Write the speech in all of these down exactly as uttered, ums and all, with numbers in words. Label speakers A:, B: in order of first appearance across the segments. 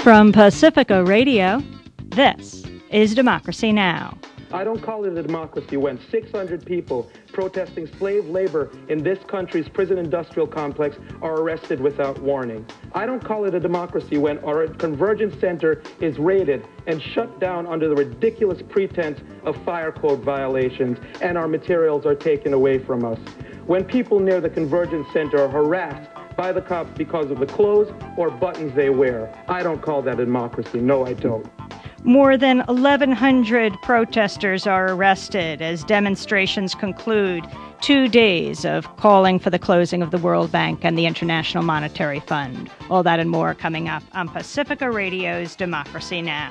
A: From Pacifica Radio, this is Democracy Now!
B: I don't call it a democracy when six hundred people protesting slave labor in this country's prison industrial complex are arrested without warning. I don't call it a democracy when our convergence center is raided and shut down under the ridiculous pretense of fire code violations and our materials are taken away from us. When people near the convergence center are harassed by the cops because of the clothes or buttons they wear. I don't call that a democracy. No, I don't.
A: More than eleven hundred protesters are arrested as demonstrations conclude two days of calling for the closing of the World Bank and the International Monetary Fund. All that and more coming up on Pacifica Radio's Democracy Now!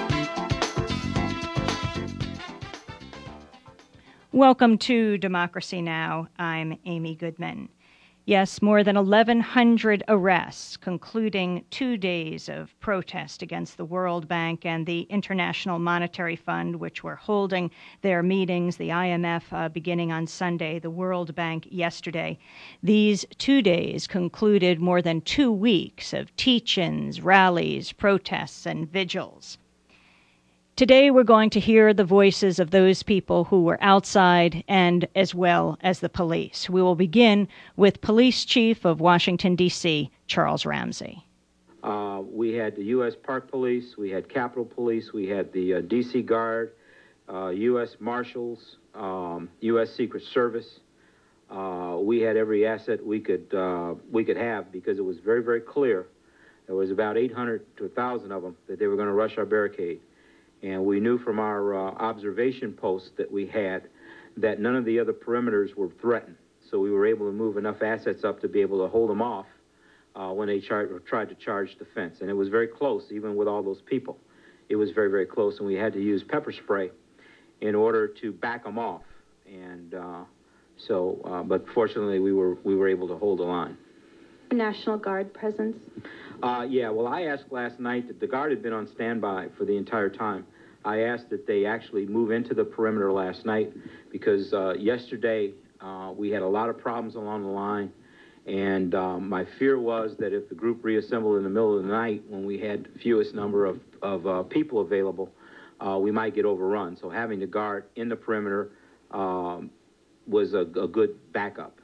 A: Welcome to Democracy Now! I'm Amy Goodman. Yes, more than eleven hundred arrests, concluding two days of protest against the World Bank and the International Monetary Fund, which were holding their meetings, the I M F uh, beginning on Sunday, the World Bank yesterday. These two days concluded more than two weeks of teach-ins, rallies, protests, and vigils. Today, we're going to hear the voices of those people who were outside and as well as the police. We will begin with Police Chief of Washington, D C, Charles Ramsey.
C: Uh, we had the U S Park Police, we had Capitol Police, we had the uh, D C Guard, uh, U S Marshals, um, U S Secret Service. Uh, we had every asset we could, uh, we could have because it was very, very clear. There was about eight hundred to one thousand of them that they were going to rush our barricade. And we knew from our uh, observation posts that we had that none of the other perimeters were threatened. So we were able to move enough assets up to be able to hold them off uh, when they char- tried to charge the fence. And it was very close, even with all those people. It was very, very close, and we had to use pepper spray in order to back them off. And uh, so, uh, but fortunately, we were we were able to hold the line.
D: National Guard presence?
C: Uh, yeah, well, I asked last night that the Guard had been on standby for the entire time. I asked that they actually move into the perimeter last night because uh, yesterday uh, we had a lot of problems along the line, and um, my fear was that if the group reassembled in the middle of the night when we had fewest number of, of uh, people available, uh, we might get overrun. So having the Guard in the perimeter um, was a, a good backup.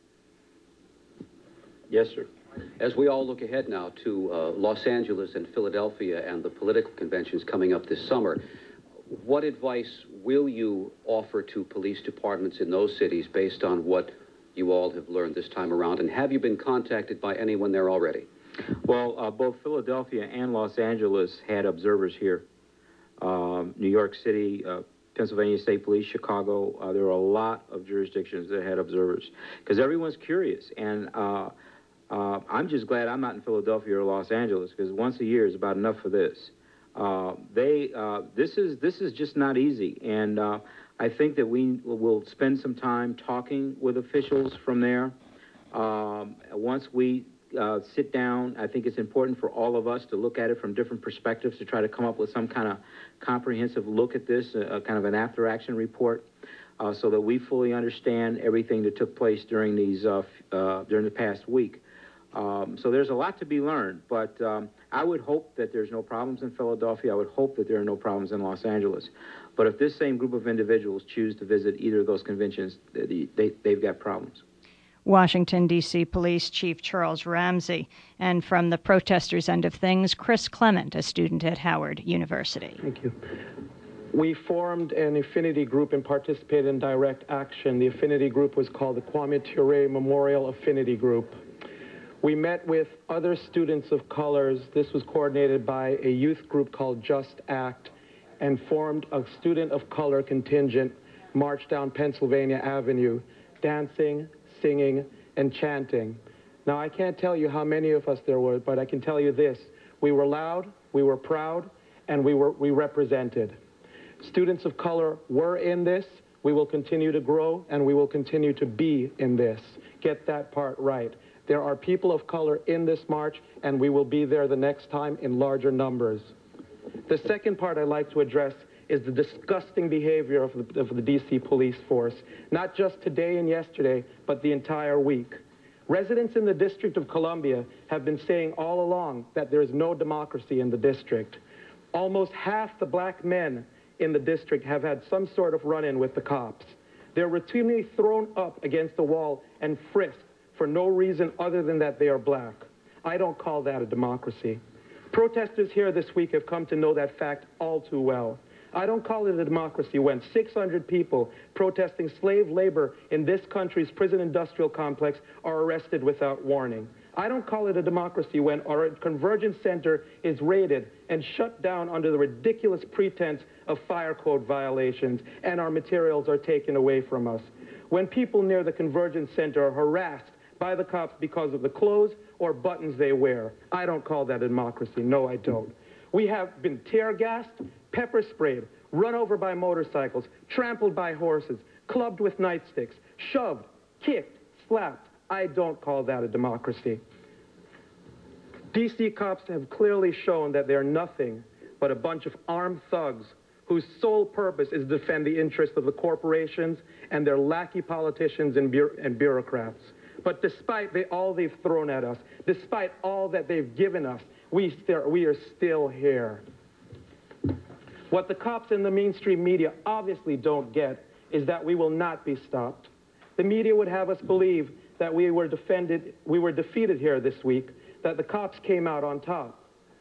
C: Yes, sir.
E: As we all look ahead now to uh, Los Angeles and Philadelphia and the political conventions coming up this summer, what advice will you offer to police departments in those cities based on what you all have learned this time around? And have you been contacted by anyone there already?
C: Well, uh, both Philadelphia and Los Angeles had observers here. Um, New York City, uh, Pennsylvania State Police, Chicago, uh, there were a lot of jurisdictions that had observers because everyone's curious. And uh, Uh, I'm just glad I'm not in Philadelphia or Los Angeles because once a year is about enough for this. Uh, they, uh, this is this is just not easy, and uh, I think that we will spend some time talking with officials from there. Um, once we uh, sit down, I think it's important for all of us to look at it from different perspectives to try to come up with some kind of comprehensive look at this, a, a kind of an after-action report. Uh, so that we fully understand everything that took place during these uh, uh, during the past week. Um, so there's a lot to be learned, but um, I would hope that there's no problems in Philadelphia. I would hope that there are no problems in Los Angeles. But if this same group of individuals choose to visit either of those conventions, they, they, they've got problems.
A: Washington, D C Police Chief Charles Ramsey. And from the protesters' end of things, Chris Clement, a student at Howard University.
B: Thank you. We formed an affinity group and participated in direct action. The affinity group was called the Kwame Ture Memorial Affinity Group. We met with other students of colors. This was coordinated by a youth group called Just Act and formed a student of color contingent, marched down Pennsylvania Avenue, dancing, singing, and chanting. Now, I can't tell you how many of us there were, but I can tell you this. We were loud, we were proud, and we were we represented. Students of color were in this. We will continue to grow, and we will continue to be in this. Get that part right. There are people of color in this march, and we will be there the next time in larger numbers. The second part I'd like to address is the disgusting behavior of the, of the D C police force, not just today and yesterday, but the entire week. Residents in the District of Columbia have been saying all along that there is no democracy in the district. Almost half the black men in the district have had some sort of run-in with the cops. They're routinely thrown up against the wall and frisked for no reason other than that they are black. I don't call that a democracy. Protesters here this week have come to know that fact all too well. I don't call it a democracy when six hundred people protesting slave labor in this country's prison industrial complex are arrested without warning. I don't call it a democracy when our convergence center is raided and shut down under the ridiculous pretense of fire code violations and our materials are taken away from us. When people near the convergence center are harassed by the cops because of the clothes or buttons they wear. I don't call that a democracy. No, I don't. We have been tear gassed, pepper sprayed, run over by motorcycles, trampled by horses, clubbed with nightsticks, shoved, kicked, slapped. I don't call that a democracy. D C cops have clearly shown that they're nothing but a bunch of armed thugs whose sole purpose is to defend the interests of the corporations and their lackey politicians and, bu and bureaucrats. But despite they, all they've thrown at us, despite all that they've given us, we, we are still here. What the cops and the mainstream media obviously don't get is that we will not be stopped. The media would have us believe that we were defended, we were defeated here this week, that the cops came out on top.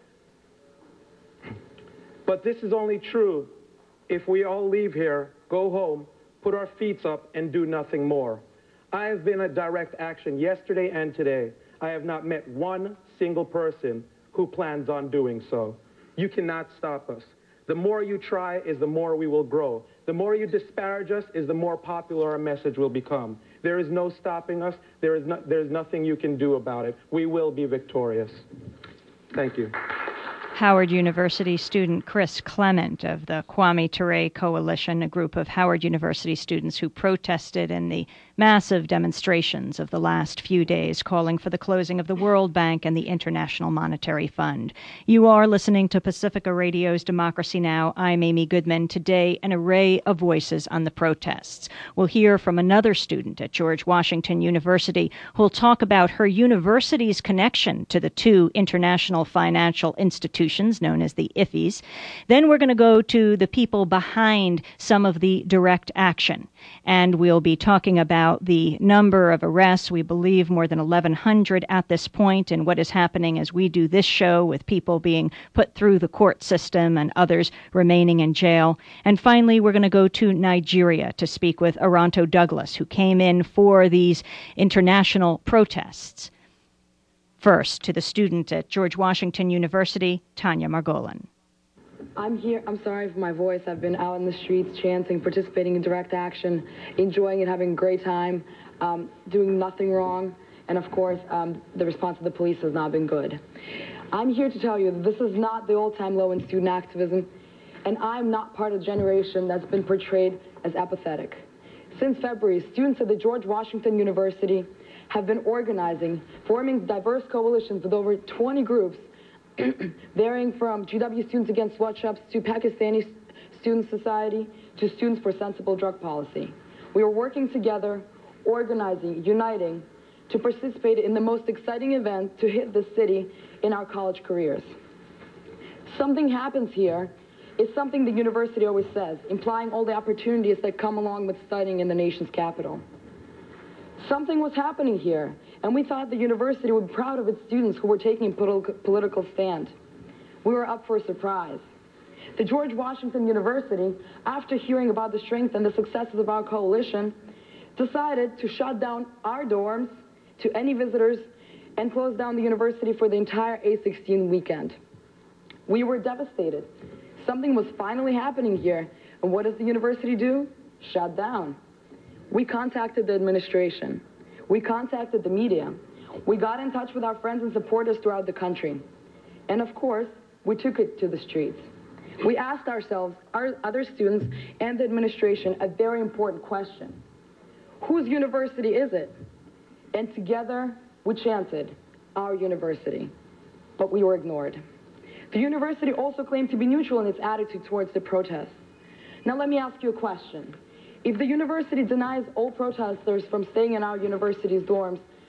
B: But this is only true if we all leave here, go home, put our feet up, and do nothing more. I have been at direct action yesterday and today. I have not met one single person who plans on doing so. You cannot stop us. The more you try is the more we will grow. The more you disparage us is the more popular our message will become. There is no stopping us. There is, no, there is nothing you can do about it. We will be victorious. Thank you.
A: Howard University student Chris Clement of the Kwame Ture Coalition, a group of Howard University students who protested in the massive demonstrations of the last few days calling for the closing of the World Bank and the International Monetary Fund. You are listening to Pacifica Radio's Democracy Now! I'm Amy Goodman. Today, an array of voices on the protests. We'll hear from another student at George Washington University who'll talk about her university's connection to the two international financial institutions known as the I F Is. Then we're going to go to the people behind some of the direct action. And we'll be talking about the number of arrests, we believe more than eleven hundred at this point, and what is happening as we do this show with people being put through the court system and others remaining in jail. And finally, we're going to go to Nigeria to speak with Aranto Douglas, who came in for these international protests. First, to the student at George Washington University, Tanya Margolin.
F: I'm here, I'm sorry for my voice. I've been out in the streets chanting, participating in direct action, enjoying it, having a great time, um, doing nothing wrong. And of course, um, the response of the police has not been good. I'm here to tell you that this is not the all-time low in student activism, and I'm not part of the generation that's been portrayed as apathetic. Since February, students at the George Washington University have been organizing, forming diverse coalitions with over twenty groups, varying from G W Students Against Sweatshops to Pakistani Student Society to Students for Sensible Drug Policy. We are working together, organizing, uniting, to participate in the most exciting event to hit the city in our college careers. Something happens here is something the university always says, implying all the opportunities that come along with studying in the nation's capital. Something was happening here, and we thought the university would be proud of its students who were taking a politi- political stand. We were up for a surprise. The George Washington University, after hearing about the strength and the successes of our coalition, decided to shut down our dorms to any visitors and close down the university for the entire A sixteen weekend. We were devastated. Something was finally happening here, and what does the university do? Shut down. We contacted the administration. We contacted the media. We got in touch with our friends and supporters throughout the country. And of course, we took it to the streets. We asked ourselves, our other students, and the administration a very important question. Whose university is it? And together, we chanted, our university. But we were ignored. The university also claimed to be neutral in its attitude towards the protests. Now let me ask you a question. If the university denies all protesters from staying in our university's dorms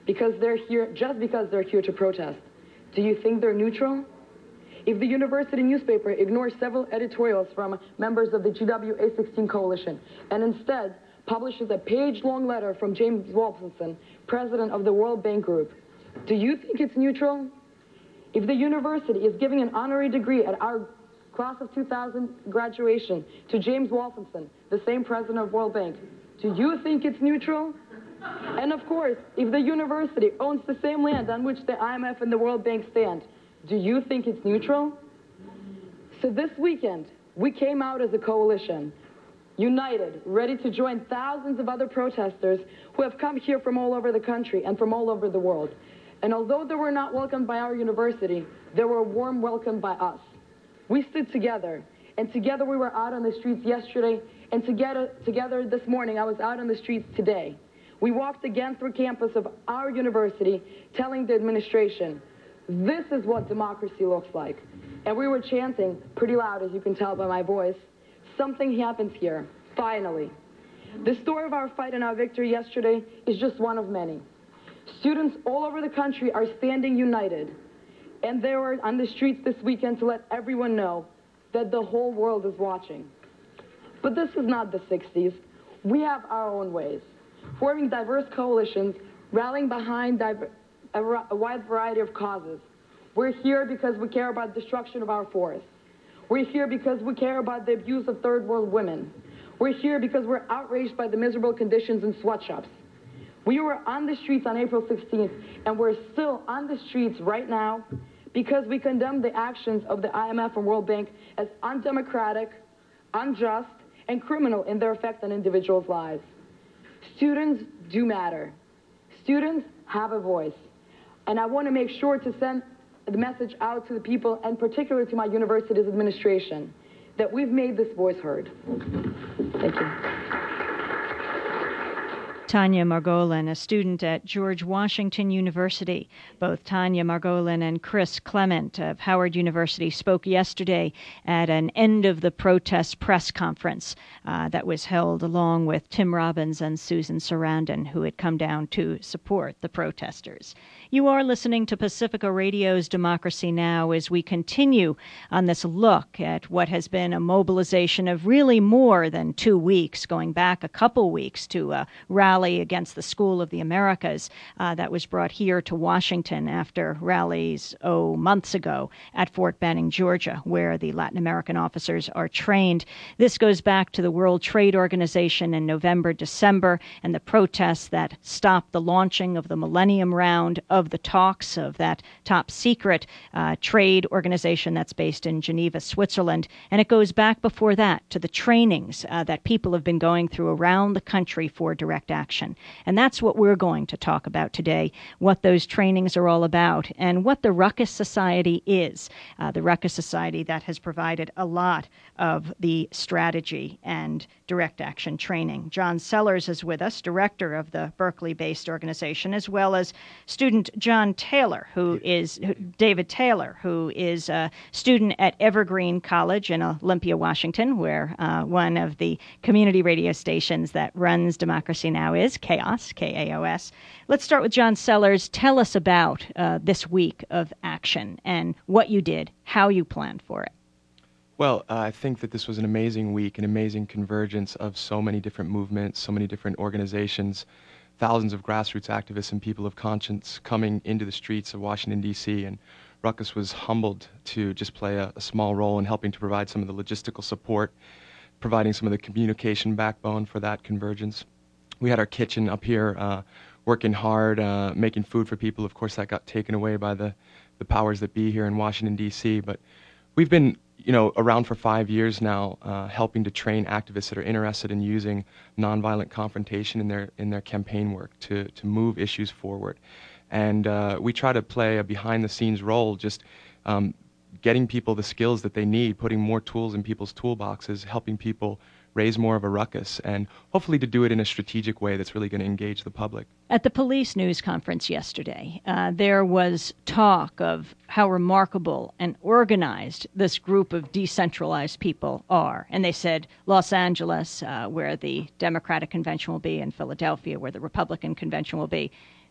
F: because they're here, just because they're here to protest, do you think they're neutral? If the university newspaper ignores several editorials from members of the G W A sixteen coalition and instead publishes a page-long letter from James Wolfenson, president of the World Bank Group, do you think it's neutral? If the university is giving an honorary degree at our class of two thousand graduation to James Wolfenson, the same president of World Bank, do you think it's neutral? And of course, if the university owns the same land on which the I M F and the World Bank stand, do you think it's neutral? So this weekend, we came out as a coalition, united, ready to join thousands of other protesters who have come here from all over the country and from all over the world. And although they were not welcomed by our university, they were warm welcomed by us. We stood together, and together we were out on the streets yesterday, and together, together this morning I was out on the streets today. We walked again through campus of our university, telling the administration, this is what democracy looks like. And we were chanting pretty loud, as you can tell by my voice, something happens here, finally. The story of our fight and our victory yesterday is just one of many. Students all over the country are standing united, and they were on the streets this weekend to let everyone know that the whole world is watching. But this is not the sixties. We have our own ways, forming diverse coalitions, rallying behind a, a wide variety of causes. We're here because we care about the destruction of our forests. We're here because we care about the abuse of third world women. We're here because we're outraged by the miserable conditions in sweatshops. We were on the streets on April sixteenth, and we're still on the streets right now because we condemn the actions of the I M F and World Bank as undemocratic, unjust, and criminal in their effect on individuals' lives. Students do matter. Students have a voice. And I want to make sure to send the message out to the people, and particularly to my university's administration, that we've made this voice heard. Thank you.
A: Tanya Margolin, a student at George Washington University. Both Tanya Margolin and Chris Clement of Howard University spoke yesterday at an end of the protest press conference uh, that was held along with Tim Robbins and Susan Sarandon, who had come down to support the protesters. You are listening to Pacifica Radio's Democracy Now! As we continue on this look at what has been a mobilization of really more than two weeks, going back a couple weeks to a rally against the School of the Americas uh, that was brought here to Washington after rallies, oh, months ago at Fort Benning, Georgia, where the Latin American officers are trained. This goes back to the World Trade Organization in November, December, and the protests that stopped the launching of the Millennium Round of the talks of that top secret uh, trade organization that's based in Geneva, Switzerland. And it goes back before that to the trainings uh, that people have been going through around the country for direct action. And that's what we're going to talk about today, what those trainings are all about and what the Ruckus Society is. Uh, the Ruckus Society that has provided a lot of the strategy and direct action training. John Sellers is with us, director of the Berkeley-based organization, as well as student John Taylor, who is David Taylor, who is a student at Evergreen College in Olympia, Washington, where uh, one of the community radio stations that runs Democracy Now! Is Chaos, K A O S. Let's start with John Sellers. Tell us about uh, this week of action and what you did, how you planned for it.
G: Well, uh, I think that this was an amazing week, an amazing convergence of so many different movements, so many different organizations, thousands of grassroots activists and people of conscience coming into the streets of Washington, D C, and Ruckus was humbled to just play a, a small role in helping to provide some of the logistical support, providing some of the communication backbone for that convergence. We had our kitchen up here uh, working hard, uh, making food for people. Of course, that got taken away by the, the powers that be here in Washington, D C, but we've been you know, around for five years now, uh, helping to train activists that are interested in using nonviolent confrontation in their in their campaign work to to move issues forward, and uh, we try to play a behind-the-scenes role, just um, getting people the skills that they need, putting more tools in people's toolboxes, helping people raise more of a ruckus, and hopefully to do it in a strategic way that's really going to engage the public.
A: At the police news conference yesterday, uh, there was talk of how remarkable and organized this group of decentralized people are. And they said Los Angeles, uh, where the Democratic convention will be, and Philadelphia, where the Republican convention will be,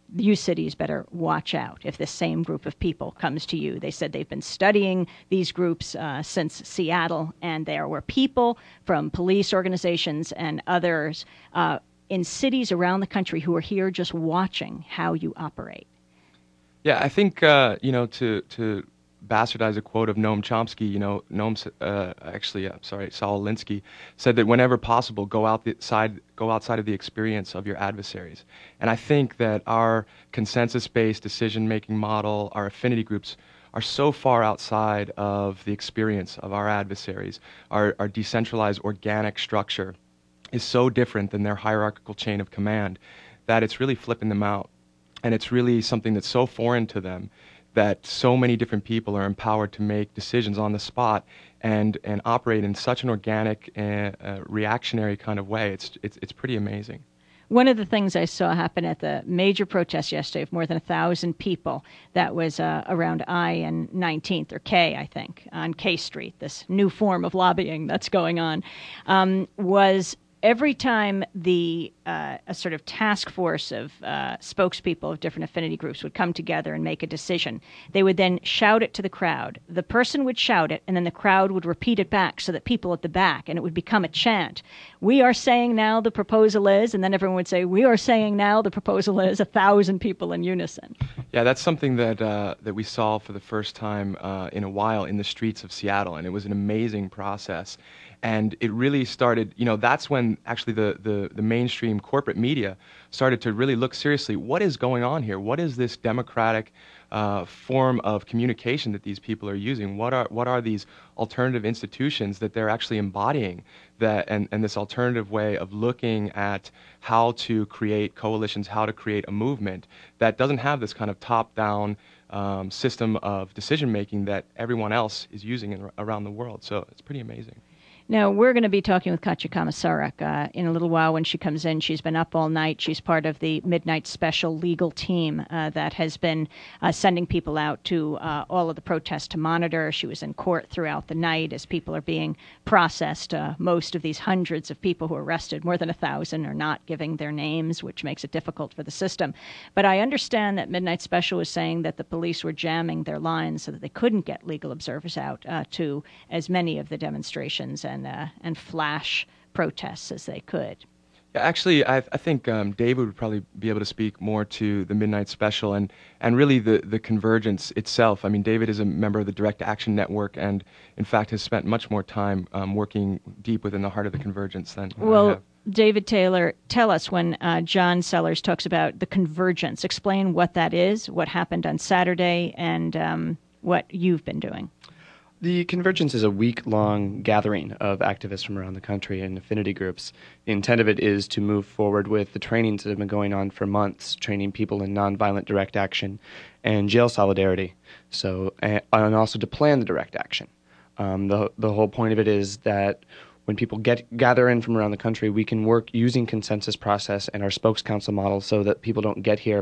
A: you cities better watch out if this same group of people comes to you. They said they've been studying these groups uh, since Seattle, and there were people from police organizations and others uh, in cities around the country who are here just watching how you operate.
G: Yeah, I think, uh, you know, to, to bastardize a quote of Noam Chomsky, you know, Noam, uh, actually, I'm sorry, Saul Alinsky, said that whenever possible, go outside, go outside of the experience of your adversaries. And I think that our consensus-based decision-making model, our affinity groups, are so far outside of the experience of our adversaries. Our, our decentralized organic structure is so different than their hierarchical chain of command that it's really flipping them out. And it's really something that's so foreign to them that so many different people are empowered to make decisions on the spot and, and operate in such an organic and uh, reactionary kind of way. It's, it's, it's pretty amazing.
A: One of the things I saw happen at the major protest yesterday of more than a thousand people, that was uh, around I and nineteenth, or K, I think, on K Street, this new form of lobbying that's going on, um, was every time the uh, a sort of task force of uh, spokespeople of different affinity groups would come together and make a decision, they would then shout it to the crowd. The person would shout it, and then the crowd would repeat it back so that people at the back, and it would become a chant. We are saying now the proposal is, and then everyone would say, we are saying now the proposal is, a thousand people in unison.
G: Yeah, that's something that uh, that we saw for the first time uh, in a while in the streets of Seattle, and it was an amazing process. And it really started, you know, that's when actually the, the, the mainstream corporate media started to really look seriously, what is going on here? What is this democratic uh, form of communication that these people are using? What are what are these alternative institutions that they're actually embodying, that and, and this alternative way of looking at how to create coalitions, how to create a movement that doesn't have this kind of top-down um, system of decision-making that everyone else is using in, around the world. So it's pretty amazing.
A: Now, we're going to be talking with Katya Komisarek uh, in a little while when she comes in. She's been up all night. She's part of the Midnight Special legal team uh, that has been uh, sending people out to uh, all of the protests to monitor. She was in court throughout the night as people are being processed. Uh, most of these hundreds of people who are arrested, more than a thousand, are not giving their names, which makes it difficult for the system. But I understand that Midnight Special was saying that the police were jamming their lines so that they couldn't get legal observers out uh, to as many of the demonstrations and And, uh, and flash protests as they could.
G: Yeah, actually, I, I think um, David would probably be able to speak more to the Midnight Special and, and really the, the convergence itself. I mean, David is a member of the Direct Action Network and, in fact, has spent much more time um, working deep within the heart of the convergence than
A: well,
G: I have.
A: David Taylor, tell us when uh, John Sellers talks about the convergence. Explain what that is, what happened on Saturday, and um, what you've been doing.
H: The Convergence is a week-long gathering of activists from around the country and affinity groups. The intent of it is to move forward with the trainings that have been going on for months, training people in nonviolent direct action and jail solidarity, so and also to plan the direct action. Um, the, the whole point of it is that when people get gather in from around the country, we can work using consensus process and our spokes council model so that people don't get here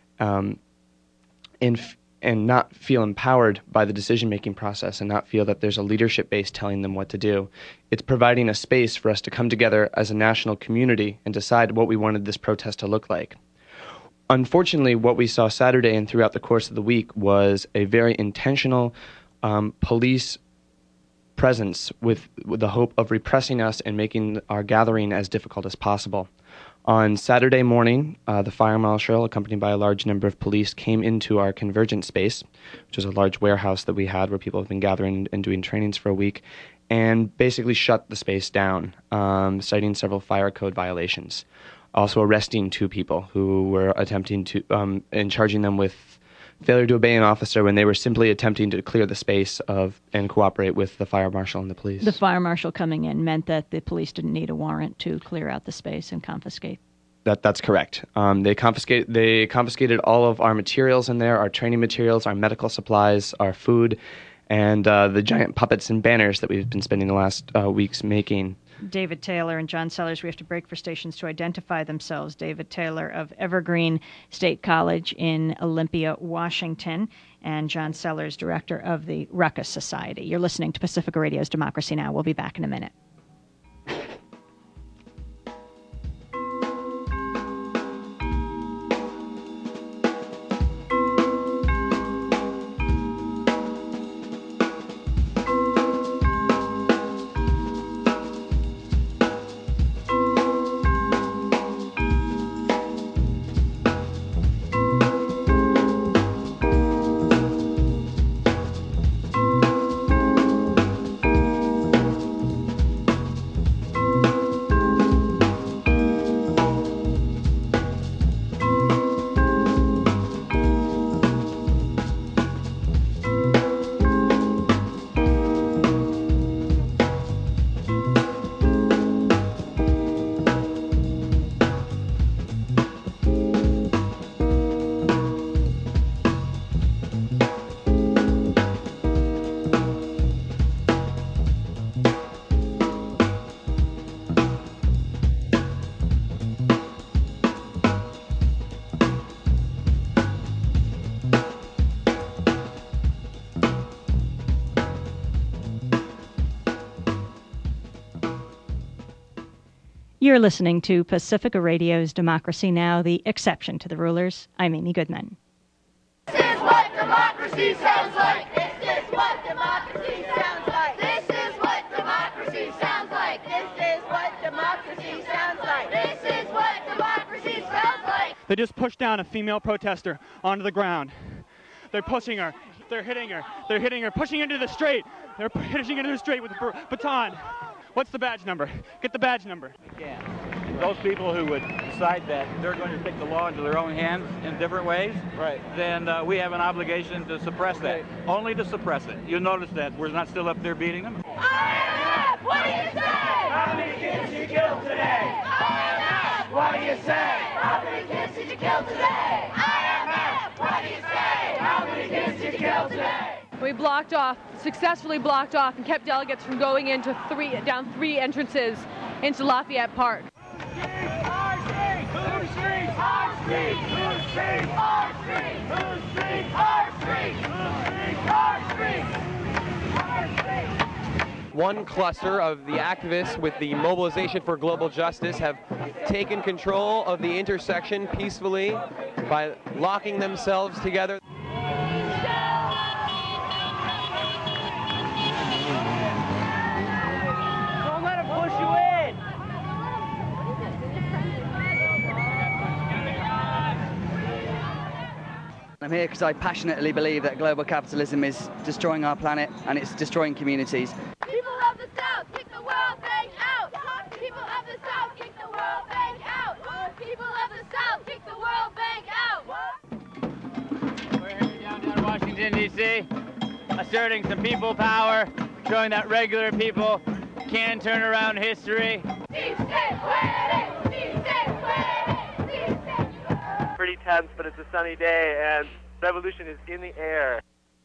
H: um, in and not feel empowered by the decision-making process and not feel that there's a leadership base telling them what to do. It's providing a space for us to come together as a national community and decide what we wanted this protest to look like. Unfortunately, what we saw Saturday and throughout the course of the week was a very intentional um, police presence with, with the hope of repressing us and making our gathering as difficult as possible. On Saturday morning, uh, the fire marshal, accompanied by a large number of police, came into our convergence space, which is a large warehouse that we had where people have been gathering and doing trainings for a week, and basically shut the space down, um, citing several fire code violations. Also arresting two people who were attempting to, um, and charging them with failure to obey an officer when they were simply attempting to clear the space of and cooperate with the fire marshal and the police.
A: The fire marshal coming in meant that the police didn't need a warrant to clear out the space and confiscate.
H: That that's correct. Um, they confiscate they confiscated all of our materials in there, our training materials, our medical supplies, our food, and uh, the giant puppets and banners that we've been spending the last uh, weeks making.
A: David Taylor and John Sellers, we have to break for stations to identify themselves. David Taylor of Evergreen State College in Olympia, Washington, and John Sellers, director of the Ruckus Society. You're listening to Pacifica Radio's Democracy Now! We'll be back in a minute. You're listening to Pacifica Radio's Democracy Now!, the exception to the rulers. I'm Amy Goodman.
I: This is what democracy sounds like. This is what democracy sounds like. This is what democracy sounds like. This is what democracy sounds like. This is what democracy sounds like.
J: They just pushed down a female protester onto the ground. They're pushing her. They're hitting her. They're hitting her, pushing into the street. They're pushing into the street with a baton. What's the badge number? Get the badge number.
K: Yeah. Those people who would decide that they're going to take the law into their own hands in different ways, right? Then uh, we have an obligation to suppress that, only to suppress it. You'll notice that we're not still up there beating them.
I: I M F, what do you say? How many kids did you kill today? I M F, what do you say? How many kids did you kill today? I M F, what do you say? How many kids did you kill today?
L: We blocked off, successfully blocked off, and kept delegates from going into three, down three entrances into Lafayette Park.
I: Our street, whose street? Our street, whose street? Our street, whose street? Our street, whose street? Our street, our street.
M: One cluster of the activists with the Mobilization for Global Justice have taken control of the intersection peacefully by locking themselves together.
N: I'm here because I passionately believe that global capitalism is destroying our planet and it's destroying communities.
I: People of the South, kick the World Bank out! People of the South, kick the World Bank out! People of the South, kick the World Bank out!
O: We're here downtown Washington, D C, asserting some people power, showing that regular people can turn around history.
P: Pretty tense, but it's a sunny day, and revolution is in the air.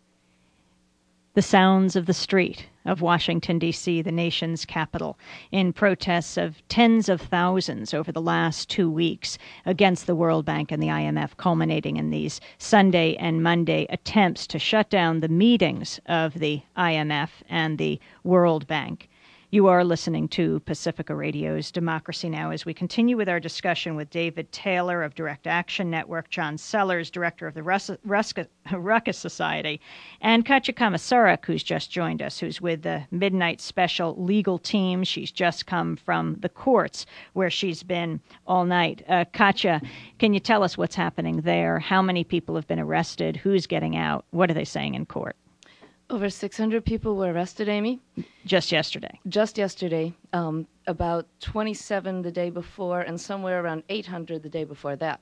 A: The sounds of the street of Washington, D C, the nation's capital, in protests of tens of thousands over the last two weeks against the World Bank and the I M F, culminating in these Sunday and Monday attempts to shut down the meetings of the I M F and the World Bank. You are listening to Pacifica Radio's Democracy Now! As we continue with our discussion with David Taylor of Direct Action Network, John Sellers, director of the Rus- Ruska- Ruckus Society, and Katya Komisaruk, who's just joined us, who's with the Midnight Special legal team. She's just come from the courts where she's been all night. Uh, Katya, can you tell us what's happening there? How many people have been arrested? Who's getting out? What are they saying in court?
Q: Over six hundred people were arrested, Amy.
A: Just yesterday.
Q: Just yesterday. Um, about twenty-seven the day before, and somewhere around eight hundred the day before that.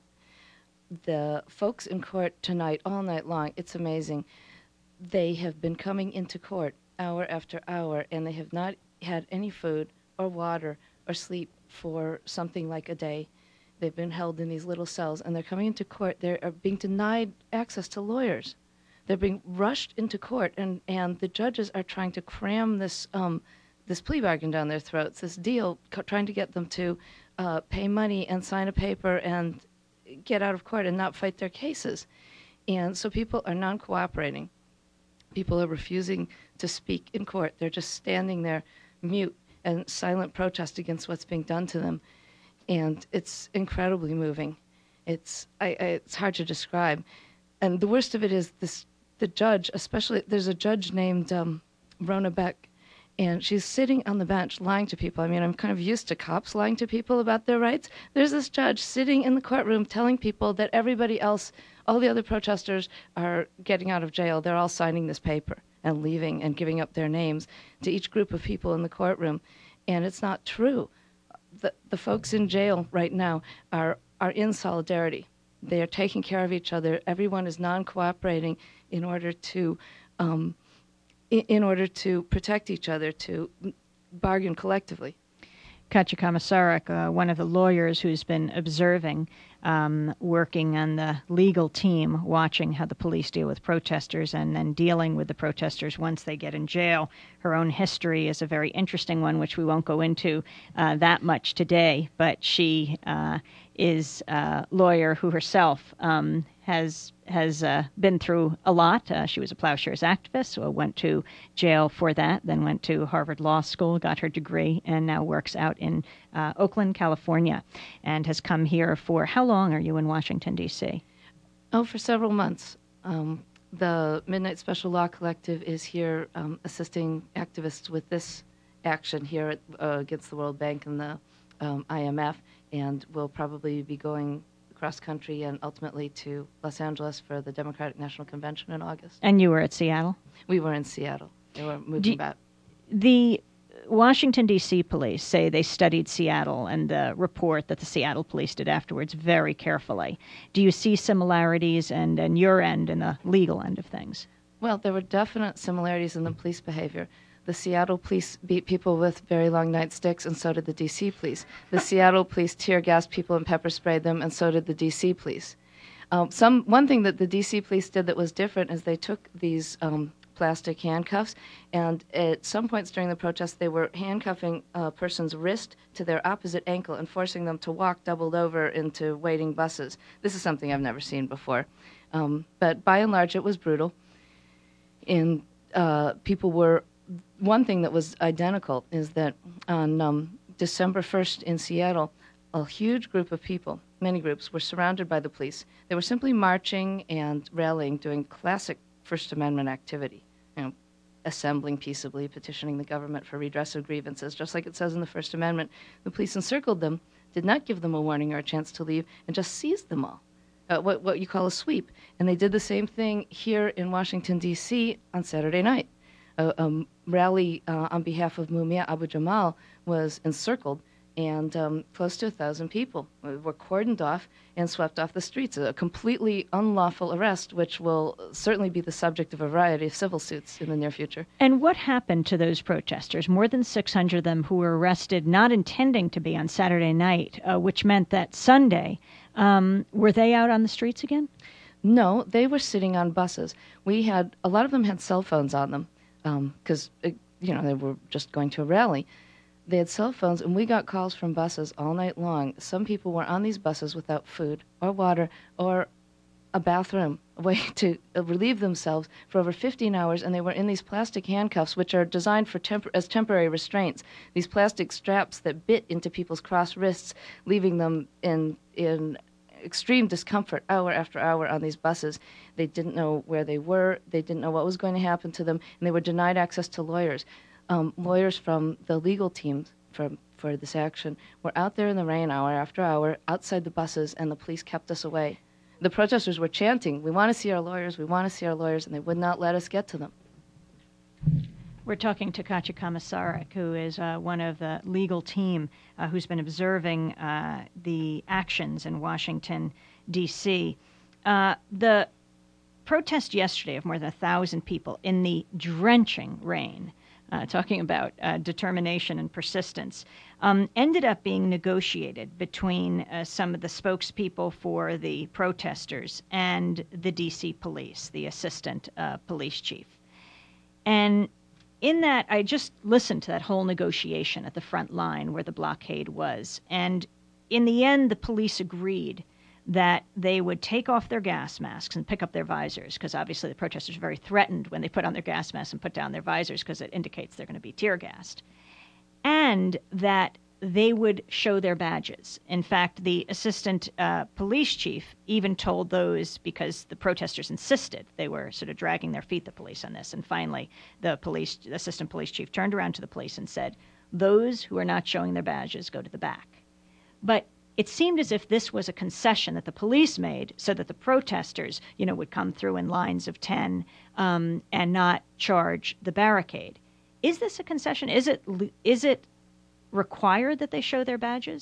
Q: The folks in court tonight, all night long, it's amazing. They have been coming into court hour after hour, and they have not had any food or water or sleep for something like a day. They've been held in these little cells, and they're coming into court. They are being denied access to lawyers. They're being rushed into court, and, and the judges are trying to cram this um, this plea bargain down their throats, this deal, co- trying to get them to uh, pay money and sign a paper and get out of court and not fight their cases. And so people are non-cooperating. People are refusing to speak in court. They're just standing there mute and silent protest against what's being done to them. And it's incredibly moving. It's I, I, it's hard to describe. And the worst of it is this. The judge, especially, there's a judge named um, Rona Beck, and she's sitting on the bench lying to people. I mean, I'm kind of used to cops lying to people about their rights. There's this judge sitting in the courtroom telling people that everybody else, all the other protesters, are getting out of jail. They're all signing this paper and leaving and giving up their names to each group of people in the courtroom. And it's not true. The, the folks in jail right now are, are in solidarity. They are taking care of each other. Everyone is non-cooperating in order to, um, in, in order to protect each other, to bargain collectively.
A: Katya Komisaruk, uh, one of the lawyers who's been observing um, working on the legal team, watching how the police deal with protesters and then dealing with the protesters once they get in jail. Her own history is a very interesting one, which we won't go into uh, that much today, but she uh, is a lawyer who herself um, has has uh, been through a lot. Uh, she was a Plowshares activist, so went to jail for that, then went to Harvard Law School, got her degree, and now works out in uh, Oakland, California, and has come here for, how long are you in Washington, D C?
Q: Oh, for several months. Um, the Midnight Special Law Collective is here um, assisting activists with this action here at, uh, against the World Bank and the um, I M F, and we'll probably be going cross country and ultimately to Los Angeles for the Democratic National Convention in August.
A: And you were at Seattle?
Q: We were in Seattle. They were moving
A: Do,
Q: back.
A: The Washington, D C police say they studied Seattle and the report that the Seattle police did afterwards very carefully. Do you see similarities and, and your end and the legal end of things?
Q: Well, there were definite similarities in the police behavior. The Seattle police beat people with very long nightsticks, and so did the D C police. The Seattle police tear gassed people and pepper sprayed them, and so did the D C police. Um, some one thing that the D C police did that was different is they took these um, plastic handcuffs, and at some points during the protest, they were handcuffing a person's wrist to their opposite ankle and forcing them to walk doubled over into waiting buses. This is something I've never seen before. Um, but by and large, it was brutal. And uh, people were... One thing that was identical is that on um, December first in Seattle, a huge group of people, many groups, were surrounded by the police. They were simply marching and rallying, doing classic First Amendment activity, you know, assembling peaceably, petitioning the government for redress of grievances, just like it says in the First Amendment. The police encircled them, did not give them a warning or a chance to leave, and just seized them all, uh, what, what you call a sweep. And they did the same thing here in Washington, D C on Saturday night. A, a rally uh, on behalf of Mumia Abu-Jamal was encircled, and um, close to a thousand people were cordoned off and swept off the streets. A completely unlawful arrest, which will certainly be the subject of a variety of civil suits in the near future.
A: And what happened to those protesters? More than six hundred of them who were arrested, not intending to be on Saturday night, uh, which meant that Sunday, um, were they out on the streets again?
Q: No, they were sitting on buses. We had, a lot of them had cell phones on them, because, um, you know, they were just going to a rally. They had cell phones, and we got calls from buses all night long. Some people were on these buses without food or water or a bathroom, a way to relieve themselves for over fifteen hours, and they were in these plastic handcuffs, which are designed for temp- as temporary restraints, these plastic straps that bit into people's crossed wrists, leaving them in in extreme discomfort hour after hour on these buses. They didn't know where they were. They didn't know what was going to happen to them, and they were denied access to lawyers. Um, lawyers from the legal teams for, for this action were out there in the rain hour after hour outside the buses, and the police kept us away. The protesters were chanting, "We want to see our lawyers, we want to see our lawyers," and they would not let us get to them.
A: We're talking to Katya Komisarek, who is uh, one of the legal team uh, who's been observing uh, the actions in Washington, D C. Uh, the protest yesterday of more than a thousand people in the drenching rain, uh, talking about uh, determination and persistence, um, ended up being negotiated between uh, some of the spokespeople for the protesters and the D C police, the assistant uh, police chief. And in that, I just listened to that whole negotiation at the front line where the blockade was. And in the end, the police agreed that they would take off their gas masks and pick up their visors, because obviously the protesters are very threatened when they put on their gas masks and put down their visors, because it indicates they're going to be tear gassed. And that they would show their badges. In fact, the assistant uh, police chief even told those, because the protesters insisted, they were sort of dragging their feet, the police, on this. And finally, the police, the assistant police chief turned around to the police and said, "Those who are not showing their badges go to the back." But it seemed as if this was a concession that the police made so that the protesters, you know, would come through in lines of ten um, and not charge the barricade. Is this a concession? Is it is it required that they show their badges?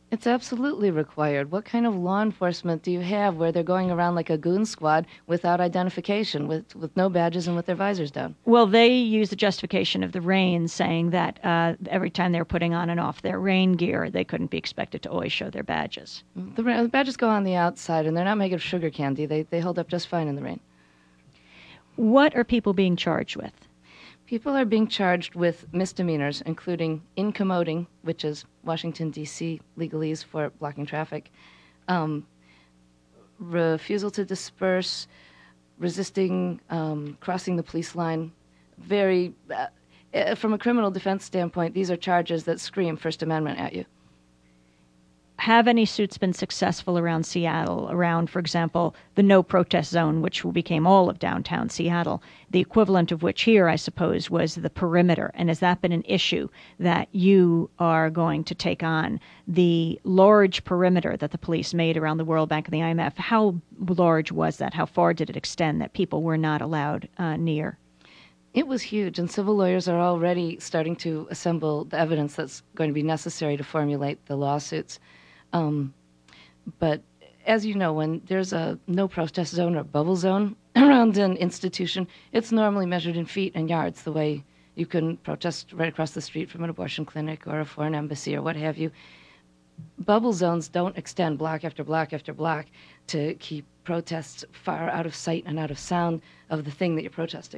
Q: It's absolutely required. What kind of law enforcement do you have where they're going around like a goon squad without identification, with, with no badges and with their visors down?
A: Well, they use the justification of the rain, saying that uh, every time they're putting on and off their rain gear, they couldn't be expected to always show their badges.
Q: The, ra- the badges go on the outside, and they're not made of sugar candy. They, they hold up just fine in the rain.
A: What are people being charged with?
Q: People are being charged with misdemeanors, including incommoding, which is Washington, D C legalese for blocking traffic, um, refusal to disperse, resisting um, crossing the police line. Very, uh, from a criminal defense standpoint, these are charges that scream First Amendment at you.
A: Have any suits been successful around Seattle, around, for example, the no protest zone, which became all of downtown Seattle, the equivalent of which here, I suppose, was the perimeter? And has that been an issue that you are going to take on? The large perimeter that the police made around the World Bank and the I M F, how large was that? How far did it extend that people were not allowed uh, near?
Q: It was huge, and civil lawyers are already starting to assemble the evidence that's going to be necessary to formulate the lawsuits. Um, but as you know, when there's a no protest zone or bubble zone around an institution, it's normally measured in feet and yards, the way you can protest right across the street from an abortion clinic or a foreign embassy or what have you. Bubble zones don't extend block after block after block to keep protests far out of sight and out of sound of the thing that you're protesting.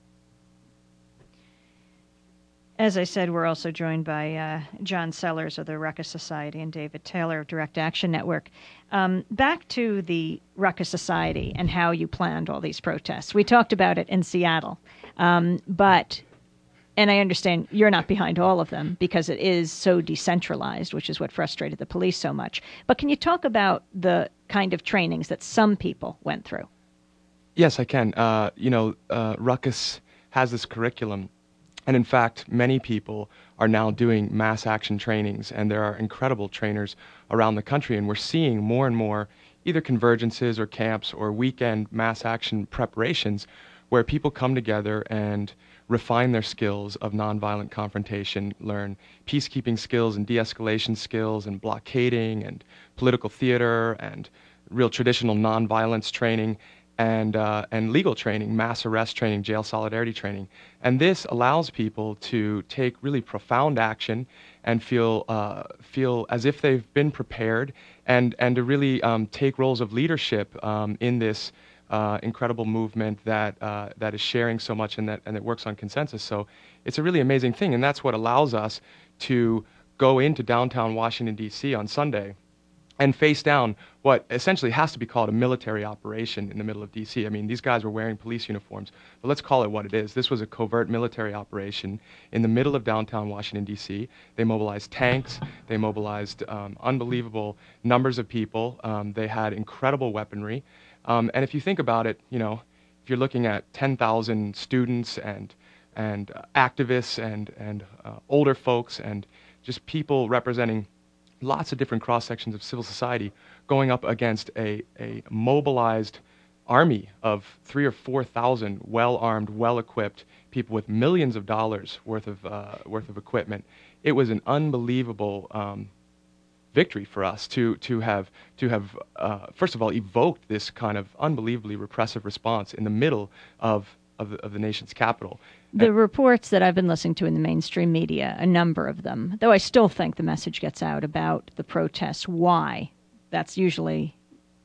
A: As I said, we're also joined by uh, John Sellers of the Ruckus Society and David Taylor of Direct Action Network. Um, back to the Ruckus Society and how you planned all these protests. We talked about it in Seattle, um, but, and I understand you're not behind all of them because it is so decentralized, which is what frustrated the police so much. But can you talk about the kind of trainings that some people went through?
G: Yes, I can. Uh, you know, uh, Ruckus has this curriculum. And in fact, many people are now doing mass action trainings, and there are incredible trainers around the country, and we're seeing more and more either convergences or camps or weekend mass action preparations where people come together and refine their skills of nonviolent confrontation, learn peacekeeping skills and de-escalation skills and blockading and political theater and real traditional nonviolence training. And, uh, and legal training, mass arrest training, jail solidarity training. And this allows people to take really profound action and feel uh, feel as if they've been prepared and, and to really um, take roles of leadership um, in this uh, incredible movement that, uh, that is sharing so much and that, and that works on consensus. So it's a really amazing thing, and that's what allows us to go into downtown Washington, D C on Sunday and face down what essentially has to be called a military operation in the middle of D C. I mean, these guys were wearing police uniforms, but let's call it what it is. This was a covert military operation in the middle of downtown Washington, D C. They mobilized tanks. They mobilized um, unbelievable numbers of people. Um, they had incredible weaponry. Um, and if you think about it, you know, if you're looking at ten thousand students and and uh, activists and, and uh, older folks and just people representing lots of different cross-sections of civil society going up against a, a mobilized army of three or four thousand well-armed, well-equipped people with millions of dollars worth of uh, worth of equipment. It was an unbelievable um, victory for us to to have to have uh, first of all evoked this kind of unbelievably repressive response in the middle of of the, of the nation's capital.
A: The reports that I've been listening to in the mainstream media, a number of them, though I still think the message gets out about the protests, why, that's usually,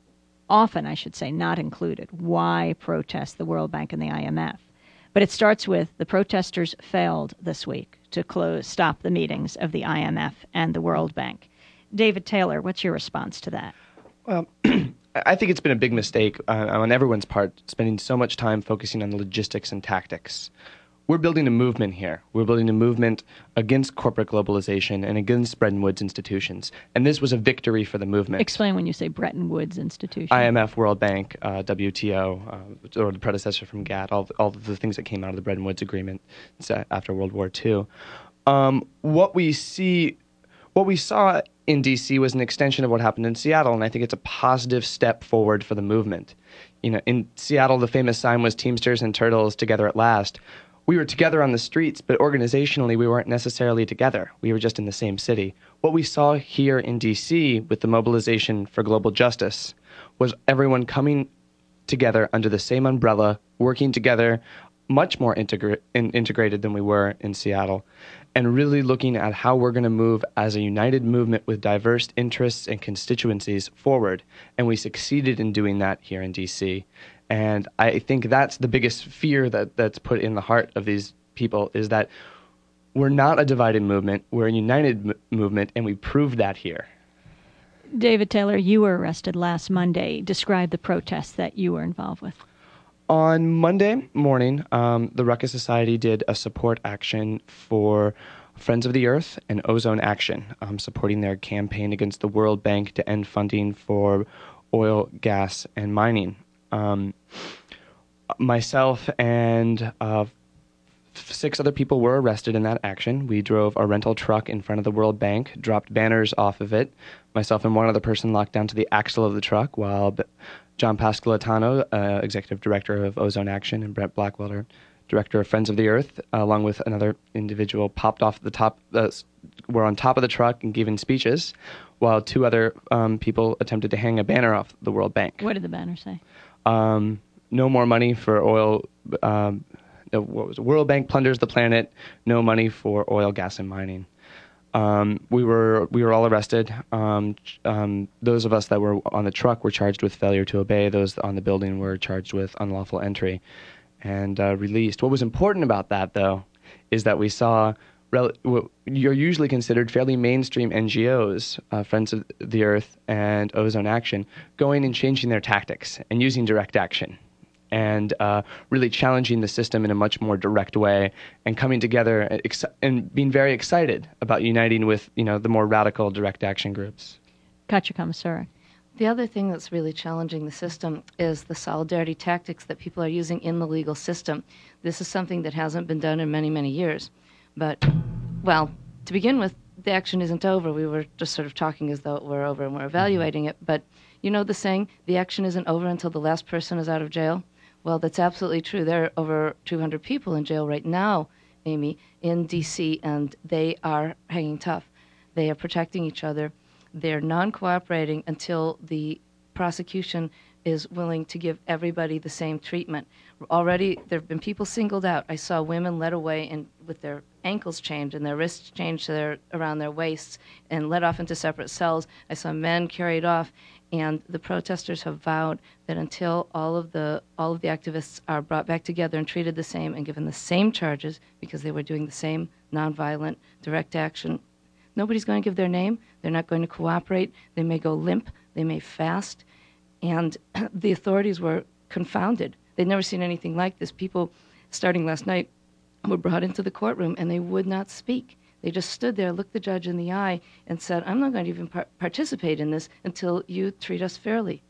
A: often I should say, not included, why protest the World Bank and the I M F. But it starts with the protesters failed this week to close, stop the meetings of the I M F and the World Bank. David Taylor, what's your response to that?
H: Well, I think it's been a big mistake uh, on everyone's part, spending so much time focusing on the logistics and tactics. We're building a movement here. We're building a movement against corporate globalization and against Bretton Woods institutions. And this was a victory for the movement.
A: Explain when you say Bretton Woods institution.
H: I M F, World Bank, uh, W T O, uh, or the predecessor from GATT, all, all the things that came out of the Bretton Woods Agreement after World War Two. Um, what we see, what we saw in D C was an extension of what happened in Seattle, and I think it's a positive step forward for the movement. You know, in Seattle, the famous sign was Teamsters and Turtles together at last. we were together on the streets, but organizationally we weren't necessarily together. We were just in the same city. What we saw here in D C with the Mobilization for Global Justice was everyone coming together under the same umbrella, working together, much more integra- in, integrated than we were in Seattle, and really looking at how we're going to move as a united movement with diverse interests and constituencies forward. And we succeeded in doing that here in D C. And I think that's the biggest fear that, that's put in the heart of these people, is that we're not a divided movement, we're a united m- movement, and we proved that here.
A: David Taylor, you were arrested last Monday. Describe the protests that you were involved with.
H: On Monday morning, um, the Ruckus Society did a support action for Friends of the Earth and Ozone Action, um, supporting their campaign against the World Bank to end funding for oil, gas, and mining. Um, myself and uh, six other people were arrested in that action. We drove a rental truck in front of the World Bank, dropped banners off of it. Myself and one other person locked down to the axle of the truck, while John Pascalatano, uh, Executive Director of Ozone Action, and Brett Blackwelder, Director of Friends of the Earth, uh, along with another individual, popped off the top, uh, were on top of the truck and giving speeches, while two other um, people attempted to hang a banner off the World Bank.
A: What did the banner say?
H: Um, no more money for oil. Um, no, what was it? World Bank plunders the planet. No money for oil, gas, and mining. Um, we were we were all arrested. Um, um, those of us that were on the truck were charged with failure to obey. Those on the building were charged with unlawful entry, and uh, released. What was important about that, though, is that we saw rel- what you're usually considered fairly mainstream N G Os, uh, Friends of the Earth and Ozone Action, going and changing their tactics and using direct action, and uh, really challenging the system in a much more direct way, and coming together and, ex- and being very excited about uniting with, you know, the more radical direct action groups.
A: Katja Komisarek.
Q: The other thing that's really challenging the system is the solidarity tactics that people are using in the legal system. This is something that hasn't been done in many, many years. But, well, to begin with, the action isn't over. We were just sort of talking as though it were over and we're evaluating it. But you know the saying, the action isn't over until the last person is out of jail? Well, that's absolutely true. There are over two hundred people in jail right now, Amy, in D C, and they are hanging tough. They are protecting each other. They're non-cooperating until the prosecution is willing to give everybody the same treatment. Already, there have been people singled out. I saw women led away and with their ankles chained and their wrists chained to their, around their waists and led off into separate cells. I saw men carried off, and the protesters have vowed that until all of the all of the activists are brought back together and treated the same and given the same charges because they were doing the same nonviolent direct action, nobody's going to give their name. They're not going to cooperate. They may go limp. They may fast. And the authorities were confounded. They'd never seen anything like this. People, starting last night, were brought into the courtroom, and they would not speak. They just stood there, looked the judge in the eye, and said, I'm not going to even par- participate in this until you treat us fairly.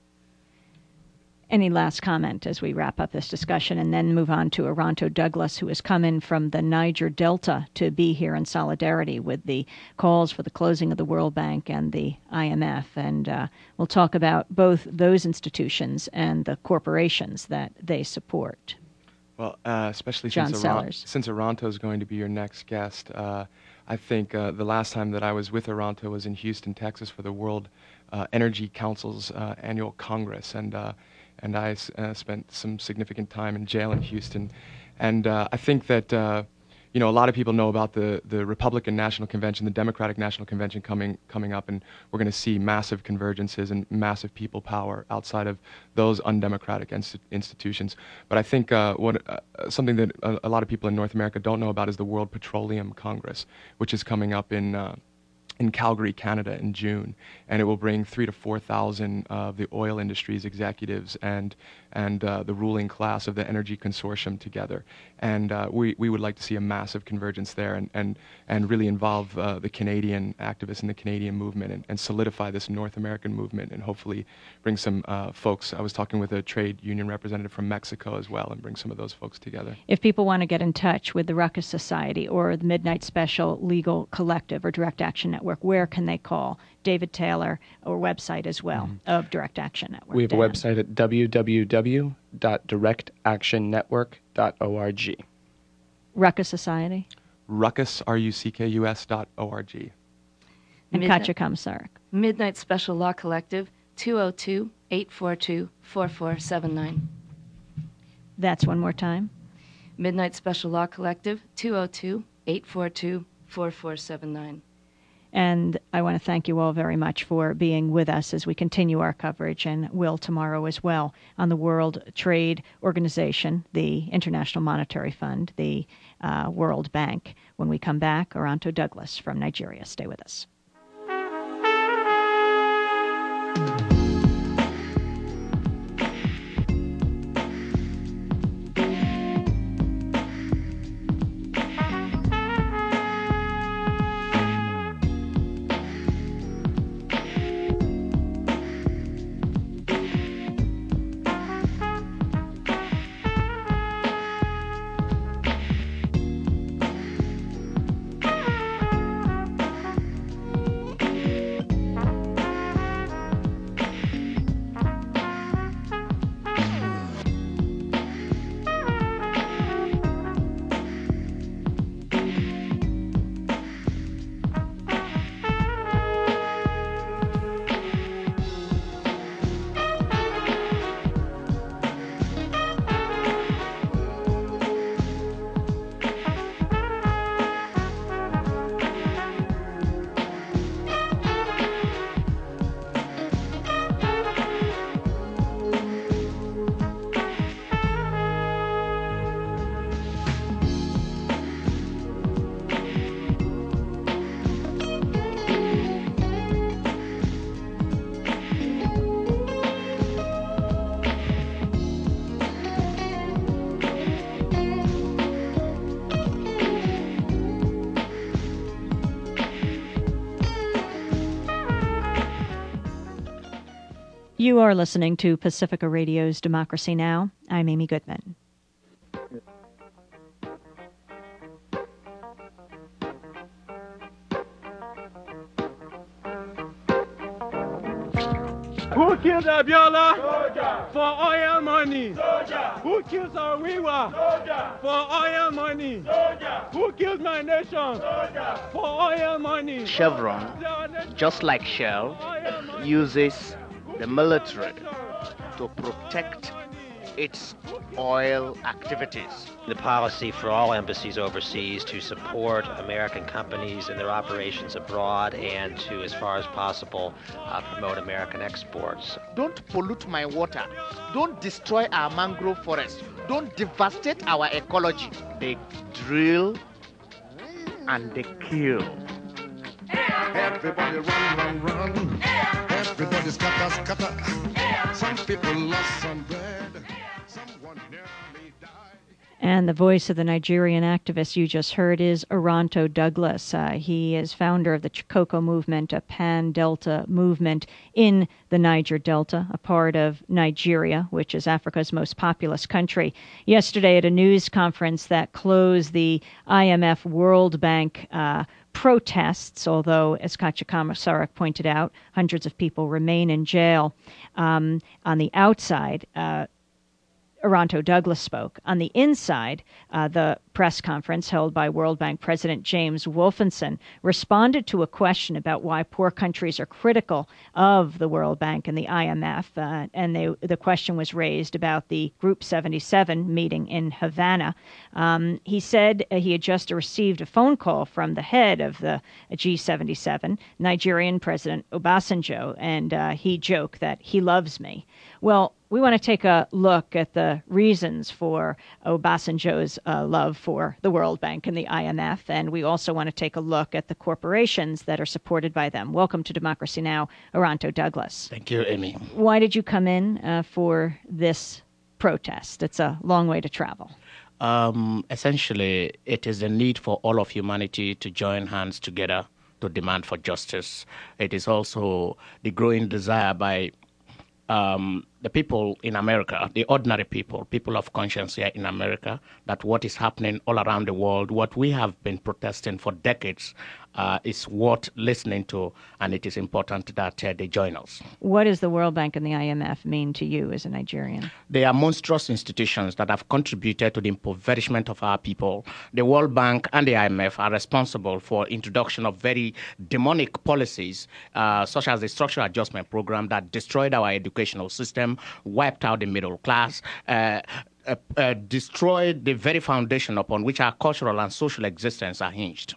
A: Any last comment as we wrap up this discussion and then move on to Aranto Douglas, who has come in from the Niger Delta to be here in solidarity with the calls for the closing of the World Bank and the I M F. And uh, we'll talk about both those institutions and the corporations that they support.
G: Well, uh, especially
A: John
G: since, Aran-
A: Sellers.
G: since Aranto is going to be your next guest, uh, I think uh, the last time that I was with Aranto was in Houston, Texas for the World uh, Energy Council's uh, annual Congress. And uh, and I uh, spent some significant time in jail in Houston. And uh, I think that, uh, you know, a lot of people know about the, the Republican National Convention, the Democratic National Convention coming coming up, and we're going to see massive convergences and massive people power outside of those undemocratic inst- institutions. But I think uh, what uh, something that a, a lot of people in North America don't know about is the World Petroleum Congress, which is coming up in uh, in Calgary, Canada, in June, and it will bring three to four thousand of the oil industry's executives and and uh, the ruling class of the energy consortium together. And uh, we we would like to see a massive convergence there, and and and really involve uh, the Canadian activists and the Canadian movement, and, and solidify this North American movement, and hopefully bring some uh, folks. I was talking with a trade union representative from Mexico as well, and bring some of those folks together.
A: If people want to get in touch with the Ruckus Society or the Midnight Special Legal Collective or Direct Action Network, where can they call? David Taylor, or website as well, mm-hmm. of Direct Action Network.
H: We have
A: Dan.
H: a website at w w w dot direct action network dot org.
A: Ruckus Society?
G: Ruckus, R U C K U S dot O R G.
A: And
Q: Midnight-
A: Katya Komisarek.
Q: Midnight Special Law Collective, two oh two, eight four two, four four seven nine.
A: That's one more time.
Q: Midnight Special Law Collective, two oh two, eight four two, four four seven nine.
A: And I want to thank you all very much for being with us as we continue our coverage, and will tomorrow as well, on the World Trade Organization, the International Monetary Fund, the uh, World Bank. When we come back, Oronto Douglas from Nigeria. Stay with us. You are listening to Pacifica Radio's Democracy Now! I'm Amy Goodman.
R: Who killed Abiola? Soldier. For oil money? Soldier. Who killed Sawiwa? Soldier. For oil money? Soldier. Who killed my nation? Soldier. For oil money?
S: Chevron, just like Shell, uses the military to protect its oil activities.
T: The policy for all embassies overseas to support American companies in their operations abroad and to, as far as possible, uh, promote American exports.
S: Don't pollute my water. Don't destroy our mangrove forest. Don't devastate our ecology. They drill and they kill.
U: Everybody run, run, run. Everybody scatter, scatter. Some people lost some bread. Someone nearly died.
A: And the voice of the Nigerian activist you just heard is Oronto Douglas. Uh, he is founder of the Chikoko movement, a pan-Delta movement in the Niger Delta, a part of Nigeria, which is Africa's most populous country. Yesterday at a news conference that closed the I M F World Bank uh, protests, although, as Katya Komisarek pointed out, hundreds of people remain in jail. Um, on the outside, uh, Oronto Douglas spoke. On the inside, uh, the press conference held by World Bank President James Wolfensohn responded to a question about why poor countries are critical of the World Bank and the I M F. Uh, and they, the question was raised about the Group seventy-seven meeting in Havana. Um, he said uh, he had just received a phone call from the head of the G seventy-seven, Nigerian President Obasanjo, and uh, he joked that he loves me. Well, we want to take a look at the reasons for Obasanjo's uh, love for the World Bank and the I M F, and we also want to take a look at the corporations that are supported by them. Welcome to Democracy Now!, Oronto Douglas.
S: Thank you, Amy.
A: Why did you come in uh, for this protest? It's a long way to travel.
S: Um, essentially, it is the need for all of humanity to join hands together to demand for justice. It is also the growing desire by Um, the
D: the people in America, the ordinary people, people of conscience here in America, that what is happening all around the world, what we have been protesting for decades, uh, is worth listening to, and it is important that uh, they join us.
A: What does the World Bank and the I M F mean to you as a Nigerian?
D: They are monstrous institutions that have contributed to the impoverishment of our people. The World Bank and the I M F are responsible for introduction of very demonic policies, uh, such as the Structural Adjustment Program that destroyed our educational system, wiped out the middle class, uh, uh, uh, destroyed the very foundation upon which our cultural and social existence are hinged.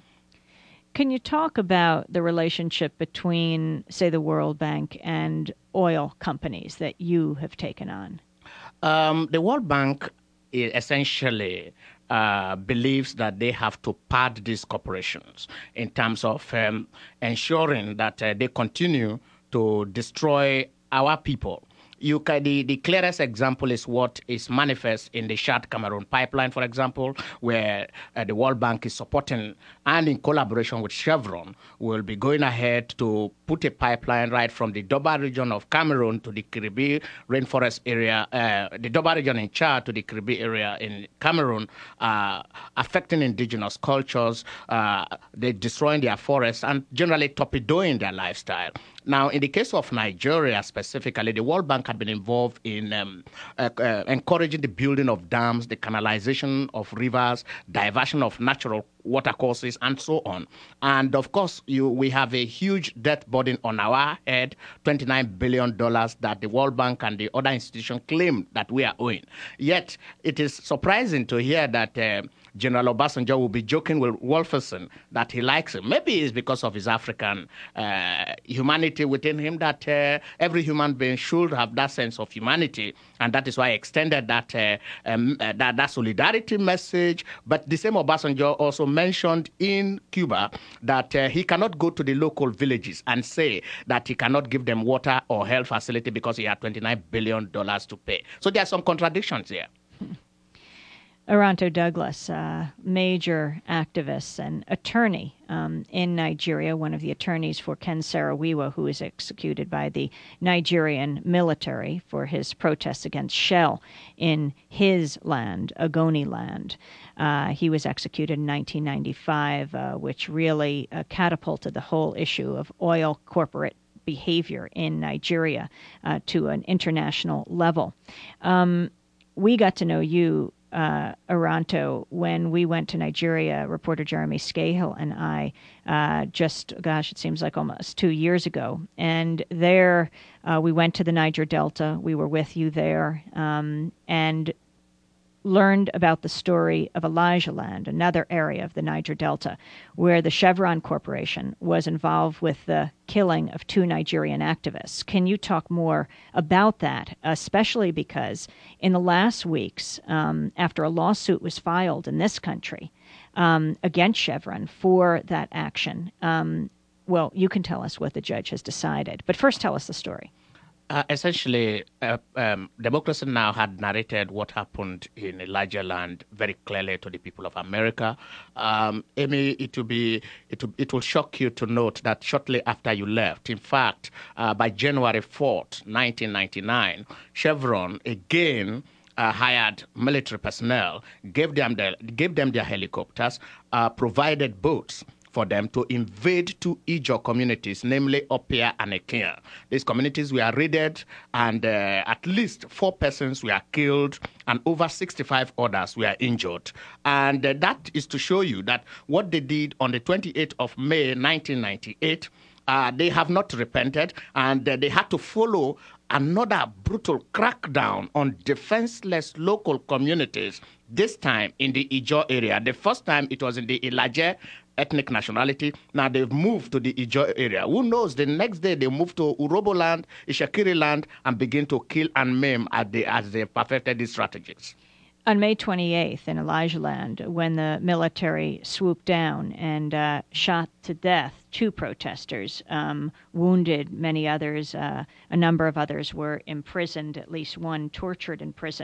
A: Can you talk about the relationship between, say, the World Bank and oil companies that you have taken on?
D: Um, the World Bank essentially uh, believes that they have to pad these corporations in terms of um, ensuring that uh, they continue to destroy our people. You can, the, the clearest example is what is manifest in the Chad Cameroon pipeline, for example, where uh, the World Bank is supporting and in collaboration with Chevron will be going ahead to put a pipeline right from the Doba region of Cameroon to the Kiribi rainforest area, uh, the Doba region in Chad to the Kiribi area in Cameroon, uh, affecting indigenous cultures, uh, they're destroying their forests and generally torpedoing their lifestyle. Now, in the case of Nigeria specifically, the World Bank had been involved in um, uh, uh, encouraging the building of dams, the canalization of rivers, diversion of natural watercourses, and so on. And of course, you, we have a huge debt burden on our head, twenty-nine billion dollars that the World Bank and the other institutions claim that we are owing. Yet, it is surprising to hear that uh, General Obasanjo will be joking with Wolferson that he likes him. Maybe it's because of his African uh, humanity within him, that uh, every human being should have that sense of humanity, and that is why I extended that, uh, um, uh, that, that solidarity message. But the same Obasanjo also mentioned in Cuba that uh, he cannot go to the local villages and say that he cannot give them water or health facility because he had twenty-nine billion dollars to pay. So there are some contradictions here.
A: Aranto Douglas, uh, major activist and attorney um, in Nigeria, one of the attorneys for Ken Saro-Wiwa, who was executed by the Nigerian military for his protests against Shell in his land, Ogoni land. Uh, he was executed in nineteen ninety-five, uh, which really uh, catapulted the whole issue of oil corporate behavior in Nigeria uh, to an international level. Um, we got to know you, Uh, Aranto, when we went to Nigeria, reporter Jeremy Scahill and I, uh, just, gosh, it seems like almost two years ago. And there, uh, we went to the Niger Delta. We were with you there, um, and learned about the story of Elijah Land, another area of the Niger Delta, where the Chevron Corporation was involved with the killing of two Nigerian activists. Can you talk more about that, especially because in the last weeks, um, after a lawsuit was filed in this country um, against Chevron for that action, um, well, you can tell us what the judge has decided. But first, tell us the story.
D: Uh, essentially, uh, um, Democracy Now! Had narrated what happened in Elijah Land very clearly to the people of America. Um, Amy, it will be it will, it will shock you to note that shortly after you left, in fact, uh, by January fourth, nineteen ninety-nine, Chevron again uh, hired military personnel, gave them the, gave them their helicopters, uh, provided boats for them to invade two Ijaw communities, namely Opia and Ekea. These communities were raided, and uh, at least four persons were killed, and over sixty-five others were injured. And uh, that is to show you that what they did on the twenty-eighth of May, nineteen ninety-eight, uh, they have not repented, and uh, they had to follow another brutal crackdown on defenseless local communities, this time in the Ijaw area. The first time it was in the Ilaje ethnic nationality. Now they've moved to the Ijaw area. Who knows? The next day they move to Urobo land, Ishakiri land, and begin to kill and maim as they, as they perfected these strategies.
A: On May twenty-eighth in Elijah Land, when the military swooped down and uh, shot to death two protesters, um, wounded many others, uh, a number of others were imprisoned, at least one tortured in prison.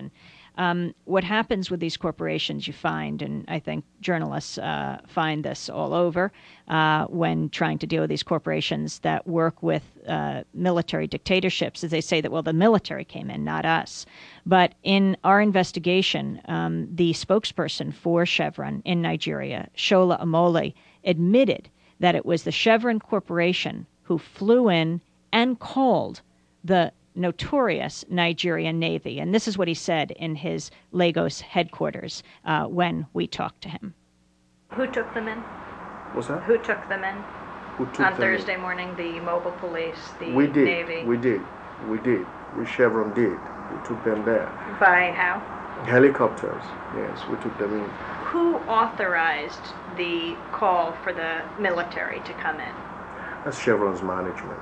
A: Um, what happens with these corporations, you find, and I think journalists uh, find this all over uh, when trying to deal with these corporations that work with uh, military dictatorships, is they say that, well, the military came in, not us. But in our investigation, um, the spokesperson for Chevron in Nigeria, Shola Omole, admitted that it was the Chevron Corporation who flew in and called the notorious Nigerian Navy. And this is what he said in his Lagos headquarters uh, when we talked to him.
E: Who took them in?
V: What's that?
E: Who took them in?
V: Who took
E: On
V: them
E: Thursday
V: in?
E: morning, the mobile police, the
V: we did.
E: Navy.
V: We did. We did. We Chevron did. We took them there.
E: By how?
V: Helicopters. Yes, we took them in.
E: Who authorized the call for the military to come in?
V: That's Chevron's management.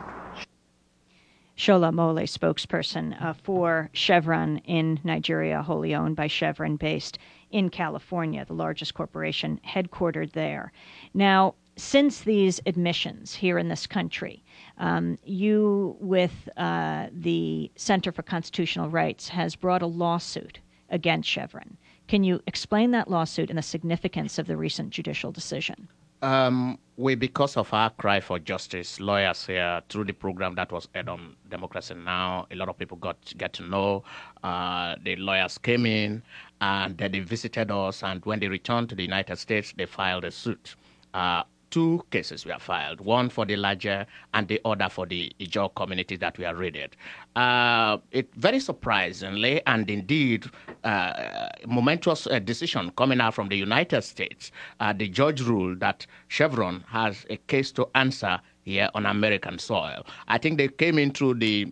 A: Shola Omole, spokesperson uh, for Chevron in Nigeria, wholly owned by Chevron, based in California, the largest corporation headquartered there. Now, since these admissions here in this country, um, you, with uh, the Center for Constitutional Rights, has brought a lawsuit against Chevron. Can you explain that lawsuit and the significance of the recent judicial decision?
D: Um, we, because of our cry for justice, lawyers here, through the program that was aired on Democracy Now!, a lot of people got get to know. Uh, the lawyers came in, and they visited us, and when they returned to the United States, they filed a suit. Uh, two cases were filed, one for the larger and the other for the Ijaw community that we are raided. Uh, it very surprisingly and indeed uh, momentous uh, decision coming out from the United States. Uh, the judge ruled that Chevron has a case to answer here on American soil. I think they came in through the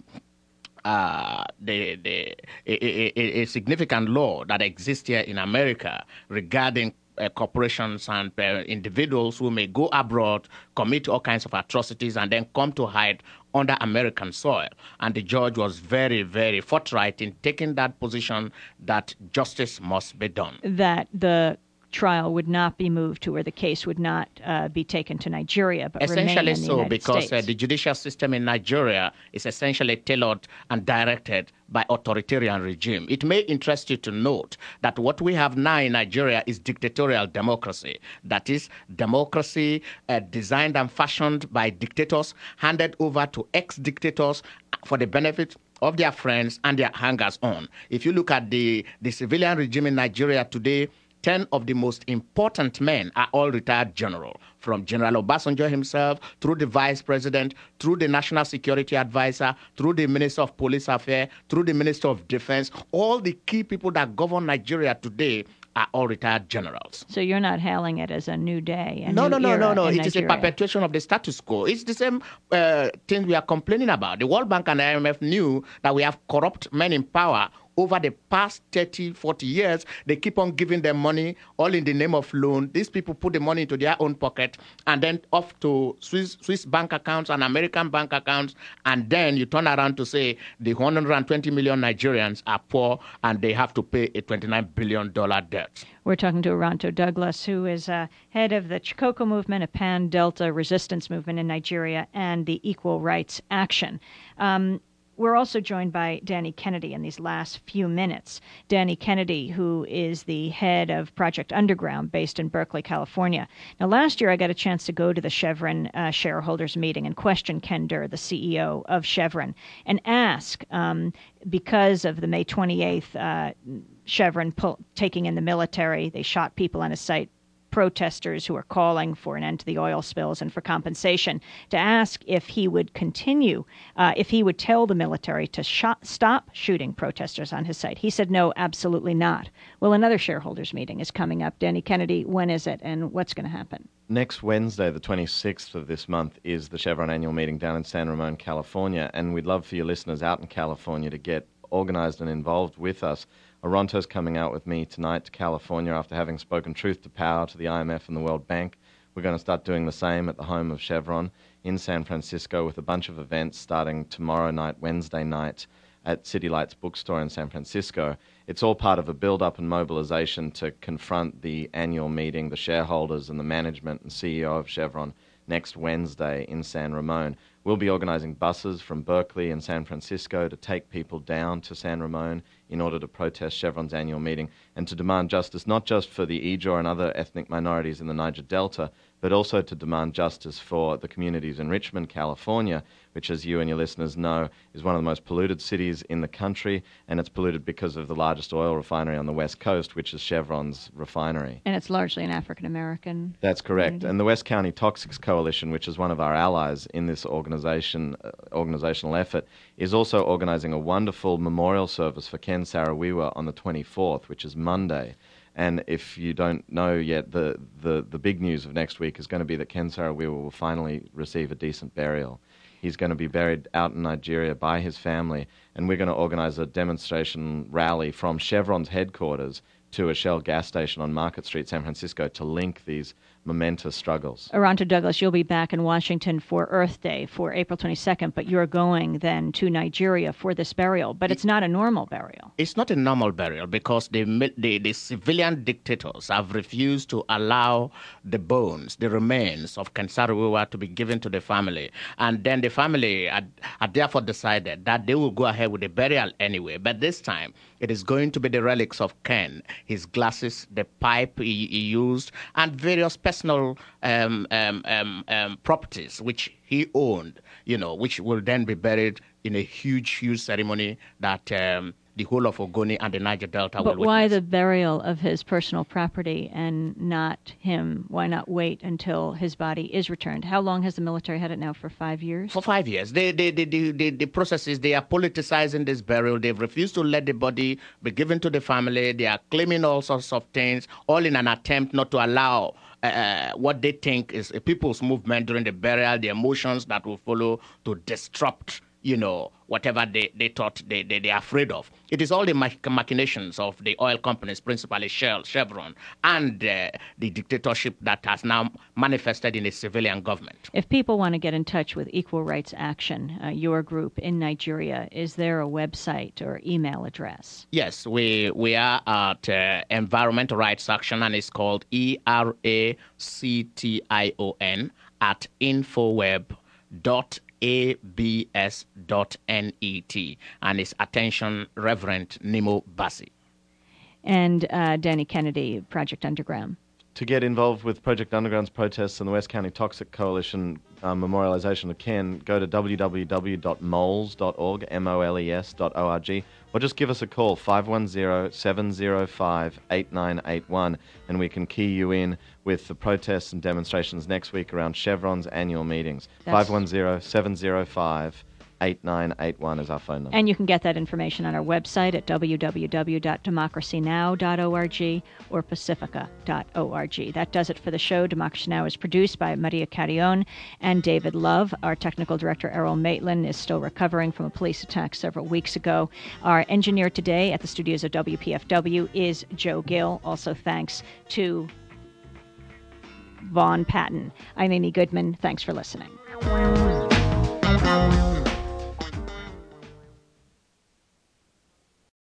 D: Uh, the, the, a, a, a significant law that exists here in America regarding uh, corporations and uh, individuals who may go abroad, commit all kinds of atrocities, and then come to hide under American soil. And the judge was very, very forthright in taking that position that justice must be done.
A: That the trial would not be moved to, or the case would not uh, be taken to Nigeria, but remain in the
D: Essentially so,
A: United
D: because uh,
A: States.
D: the judicial system in Nigeria is essentially tailored and directed by authoritarian regime. It may interest you to note that what we have now in Nigeria is dictatorial democracy. That is democracy uh, designed and fashioned by dictators, handed over to ex-dictators for the benefit of their friends and their hangers-on. If you look at the, the civilian regime in Nigeria today, ten of the most important men are all retired general, from General Obasanjo himself, through the vice president, through the national security advisor, through the minister of police affairs, through the minister of defense. All the key people that govern Nigeria today are all retired generals.
A: So you're not hailing it as a new day? A
D: No,
A: new
D: no, no,
A: era
D: no, no.
A: in
D: It
A: Nigeria.
D: is a perpetuation of the status quo. It's the same uh, thing we are complaining about. The World Bank and I M F knew that we have corrupt men in power. Over the past thirty, forty years, they keep on giving them money, all in the name of loan. These people put the money into their own pocket and then off to Swiss, Swiss bank accounts and American bank accounts. And then you turn around to say the one hundred twenty million Nigerians are poor and they have to pay a twenty-nine billion dollars debt.
A: We're talking to Oronto Douglas, who is uh, head of the Chikoko movement, a pan-Delta resistance movement in Nigeria, and the Equal Rights Action. Um, We're also joined by Danny Kennedy in these last few minutes. Danny Kennedy, who is the head of Project Underground based in Berkeley, California. Now, last year I got a chance to go to the Chevron uh, shareholders meeting and question Ken Durr, the C E O of Chevron, and ask, um, because of the May twenty-eighth uh, Chevron pull, taking in the military, they shot people on a site, protesters who are calling for an end to the oil spills and for compensation, to ask if he would continue, uh, if he would tell the military to sh- stop shooting protesters on his site. He said, no, absolutely not. Well, another shareholders meeting is coming up. Danny Kennedy, when is it and what's going to happen?
W: Next Wednesday, the twenty-sixth of this month, is the Chevron annual meeting down in San Ramon, California, and we'd love for your listeners out in California to get organized and involved with us. Oronto's coming out with me tonight to California after having spoken truth to power to the I M F and the World Bank. We're going to start doing the same at the home of Chevron in San Francisco with a bunch of events starting tomorrow night, Wednesday night, at City Lights Bookstore in San Francisco. It's all part of a build-up and mobilization to confront the annual meeting, the shareholders and the management and C E O of Chevron next Wednesday in San Ramon. We'll be organizing buses from Berkeley and San Francisco to take people down to San Ramon in order to protest Chevron's annual meeting and to demand justice not just for the Ijaw and other ethnic minorities in the Niger Delta, but also to demand justice for the communities in Richmond, California, which, as you and your listeners know, is one of the most polluted cities in the country, and it's polluted because of the largest oil refinery on the West Coast, which is Chevron's refinery.
A: And it's largely an African-American
W: That's correct.
A: community.
W: And the West County Toxics Coalition, which is one of our allies in this organization, uh, organizational effort, is also organizing a wonderful memorial service for Ken Saro-Wiwa on the twenty-fourth, which is Monday. And if you don't know yet, the, the, the big news of next week is going to be that Ken Saro-Wiwa will finally receive a decent burial. He's going to be buried out in Nigeria by his family, and we're going to organize a demonstration rally from Chevron's headquarters to a Shell gas station on Market Street, San Francisco, to link these momentous struggles.
A: Aranto Douglas, you'll be back in Washington for Earth Day for April twenty-second, but you're going then to Nigeria for this burial. But it's not a normal burial.
D: It's not a normal burial because the, the, the civilian dictators have refused to allow the bones, the remains of Ken Saro-Wiwa to be given to the family. And then the family had, had therefore decided that they will go ahead with the burial anyway. But this time, it is going to be the relics of Ken, his glasses, the pipe he, he used, and various personal um, um, um, um, properties which he owned, you know, which will then be buried in a huge, huge ceremony that um, the whole of Ogoni and the Niger Delta
A: But
D: will
A: why
D: witness.
A: the burial of his personal property and not him? Why not wait until his body is returned? How long has the military had it now? For five years?
D: For five years. They, they, they, they, they, the process is they are politicizing this burial. They've refused to let the body be given to the family. They are claiming all sorts of things, all in an attempt not to allow uh, what they think is a people's movement during the burial, the emotions that will follow to disrupt, you know, whatever they, they thought they, they, they are afraid of. It is all the mach- machinations of the oil companies, principally Shell, Chevron, and uh, the dictatorship that has now manifested in a civilian government.
A: If people want to get in touch with Equal Rights Action, uh, your group in Nigeria, is there a website or email address?
D: Yes, we we are at uh, Environmental Rights Action, and it's called E R A C T I O N at infoweb dot a b s dot net, and it's attention Reverend Nemo Bassi.
A: And uh, Danny Kennedy, Project Underground.
W: To get involved with Project Underground's protests and the West County Toxic Coalition uh, memorialization of Ken, go to w w w dot moles dot org, M O L E S dot O R G, or just give us a call, five one zero, seven zero five, eight nine eight one, and we can key you in with the protests and demonstrations next week around Chevron's annual meetings. five one zero, seven zero five, eight nine eight one is our phone number.
A: And you can get that information on our website at w w w dot democracy now dot org or pacifica dot org. That does it for the show. Democracy Now! Is produced by Maria Carrion and David Love. Our technical director, Errol Maitland, is still recovering from a police attack several weeks ago. Our engineer today at the studios of W P F W is Joe Gill. Also thanks to Vaughn Patton. I'm Amy Goodman. Thanks for listening.